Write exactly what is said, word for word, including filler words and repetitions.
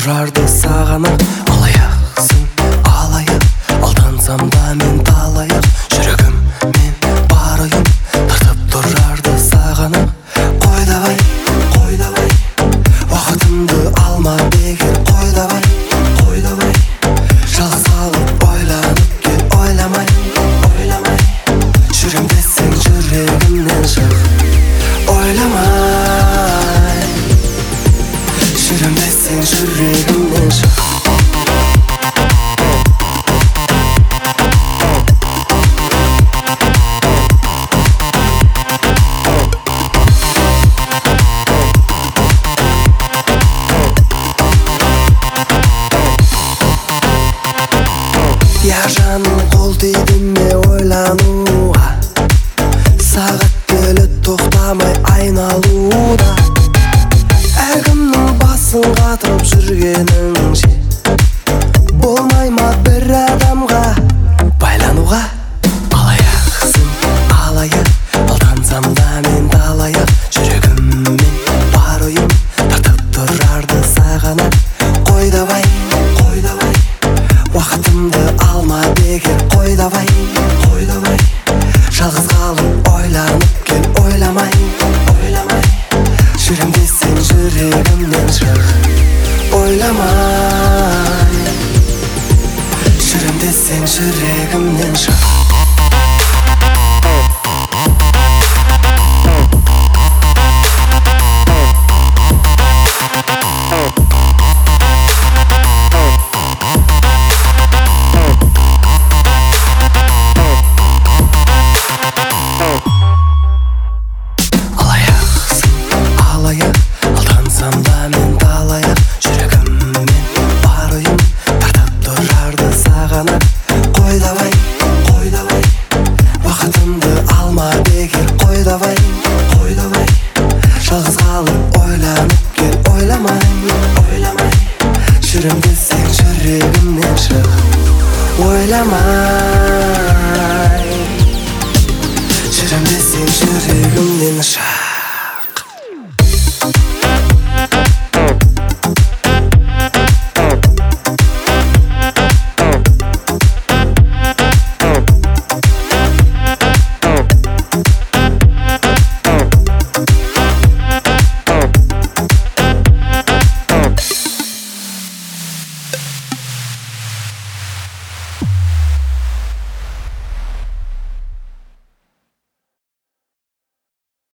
тұрарды сағанақ. Алаяқсың алаяқ, алдансам да мен талаяқ. Жүрегім мен бар ойым тартып тұрарды сағанақ. Қой давай, қой давай, уақытымды алма бекер. Қой давай, қой давай, жалғыз қалып ойланып кел. Ойламай, ойламай, жүрем десең жүрегімнен шық. Ойламай, жүрем десең жүрегімнен шық. Я жаным, қол тиді ме ойлануға? Сағат келі тоқтамай айналуда. Әркімнің басын қатырып жүргеніңше болмай ма бір адамға байлануға? Алаяқсың алаяқ, алдансам да мен талаяқ. Жүрегіммен бар ойым тартып тұрарды сағанақ. Қой давай, қой давай, уақытымды алма бекер. Қой давай, қой давай, жалғыз қалып ойланып кел. Ойламай, ойламай, жүрем десең жүрегімнен шық. Ойламай, жүрем десең жүрегімнен шық. Алдансам да мен талаяқ. Жүрегіммен бар ойым тартып тұрарды сағанақ. Қой давай, қой давай, уақытымды алма бекер. Қой давай, қой давай, жалғыз қалып ойланып кел. Ойламай, ойламай, жүрем десең жүрегімнен шық. Ойламай, жүрем десең жүрегімнен шық.